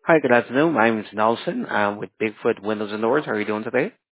Hi, good afternoon. My name is Nelson. I'm with Bigfoot Windows and Doors. How are you doing today?